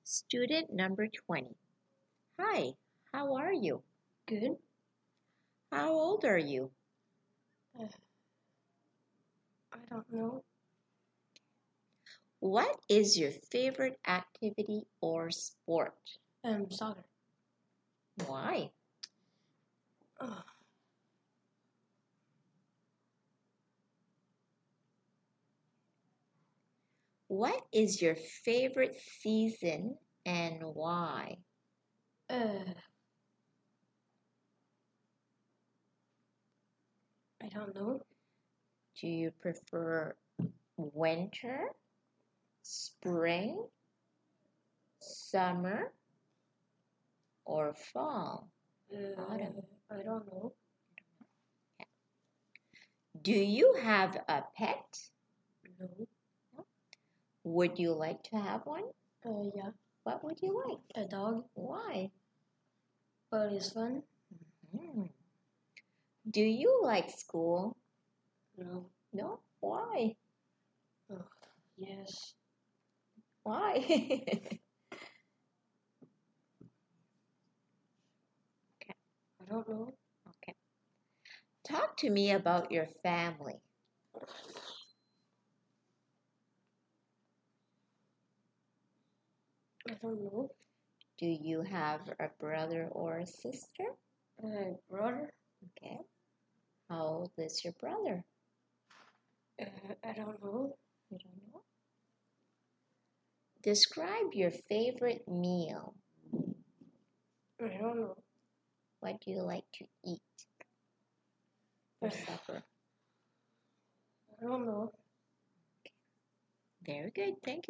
Student number 20. Hi, how are you? Good. How old are you? Uh, I don't know. What is your favorite activity or sport? Soccer. Why? Oh, What is your favorite season and why? uh, I don't know. Do you prefer winter, spring, summer, or fall? Autumn. I don't know. Do you have a pet? No. Would you like to have one? Yeah. What would you like? A dog. Why? But it's fun. Hmm. Do you like school? No. No? Why? Oh, yes. Why? Okay. I don't know. Okay. Talk to me about your family. I don't know. Do you have a brother or a sister? Brother. Okay. How old is your brother? I don't know. You don't know? Describe your favorite meal. I don't know. What do you like to eat for supper? I don't know. Very good. Thank you.